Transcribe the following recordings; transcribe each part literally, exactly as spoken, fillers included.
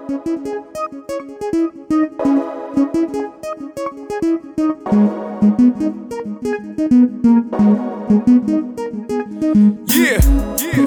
Yeah, yeah.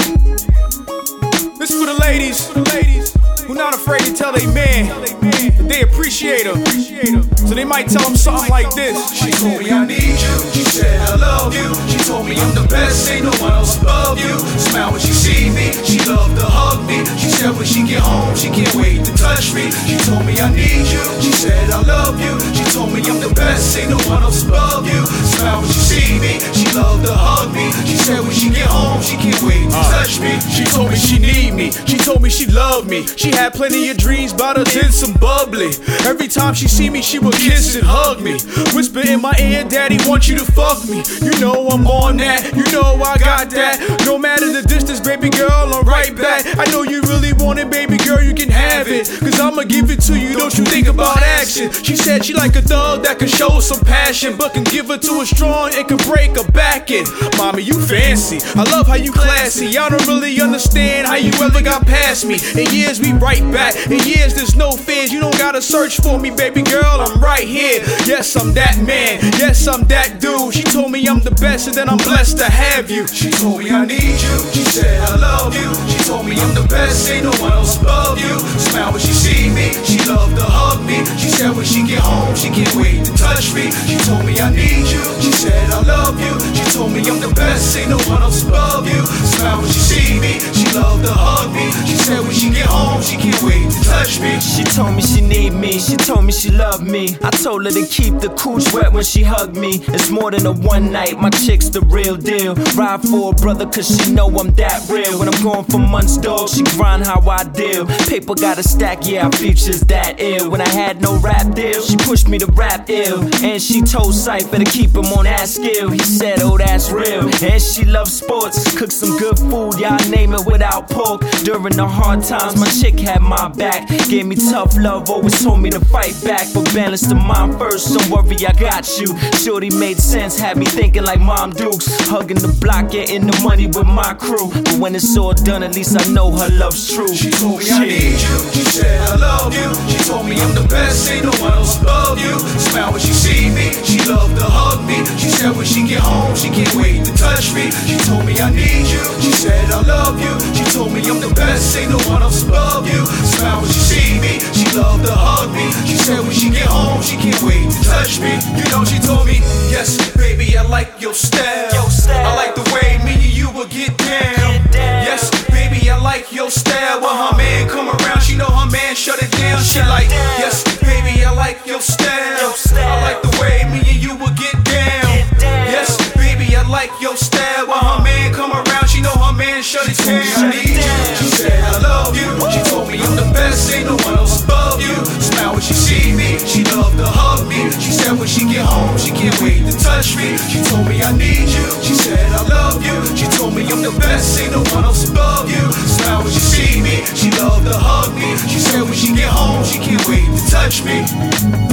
This for the ladies, for the ladies who not afraid to tell they man that they appreciate her. So they might tell them something like this. She told me I need you, she said I love you. She told me I'm the best, ain't no one else above you. Smile when she see me, she loved to hug me. She said when she get home, she can't wait to touch me. She told me I need you, she said I love you. She told me I'm the best, ain't no one else above you. Smile when she see me, she loved to hug me. She said when she get home, she can't wait to uh, touch me. She told me she need me, she told me she loved me. She had plenty of dreams about her, did some bubbly. Every time she see me, she would kiss and hug me. Whisper in my ear, daddy want you to fuck me. You know I'm on that, you know I got that. No matter the distance, baby girl, I'm right back. I know you really want it, baby girl, you can have it. Cause I'ma give it to you, don't you think about action. She said she like a thug that can show some passion, but can give her to a strong and can break her back in. Mommy, you fancy, I love how you classy. I don't really understand how you ever got past me. In years we right back, in years there's no fears. You don't gotta search for me, baby girl, I'm right here. Yes, I'm that man, yes, I'm that dude. She told me I'm the best and then I'm blessed to have you. She told me I need you, she said I love you. She told me I'm the best, ain't no one else above you. Smile when she see me, she loved to hug me. She said when she get home, she can't wait to touch me. She told me I need you, she said I love you. She told me I'm the best, ain't no one else above you. Smile when she see me, she loved to hug me. She said when she get home, she can't wait to touch me. She told me she need me, she told me she loved me. I told her to keep the cooch wet when she hugged me. It's more than a one night, my chick's the real deal. Ride for a brother cause she know I'm that real. When I'm going for months, dog, she grind how I deal. Paper got a stack, yeah, our features that ill. When I had no rap deal, she pushed me to rap ill. And she told Sight, better keep him on that skill. He said, oh, that's real. And she loves sports, cook some good food, y'all name it without pork. During the hard times, my chick had my back. Gave me tough love, always told me to fight back. But balance the mind first, don't worry, I got you. Shorty made sense, had me thinking like Mom Dukes. Hugging the block, getting the money with my crew. But when it's all done, at least I know her love's true. She told me I need you, she said I love you. She told me I'm the best, ain't no one else above you. Smile when she see me, she loved to hug me. She said when she get home, she can't wait to touch me. She told me I need you, she said I love you. She told me I'm the best, ain't no one else above you. Smile when she see me, she loved to hug me. She said when she get home, she can't wait to touch me. You know she told me, yes, baby, I like your style. Your style. I like the way me and you will get down. Get down. Yes, baby, I like your style. When her man come around, she know her man shut it down. She like, yes, baby, I like your style. Your style. I like the way me and you will get down. Get down. Yes, baby, I like your style. When her man come around, she know her man shut it down. I need you, she said I love you. She told me I'm the best, ain't no one else above you. Smile when she see me, she loved to hug me. She said when she get home, she can't wait to touch me. She told me I need you, she said I love you. She told me I'm the best, ain't no one else above you. Smile when she see me, she loved to hug me. She said when she get home, she can't wait to touch me.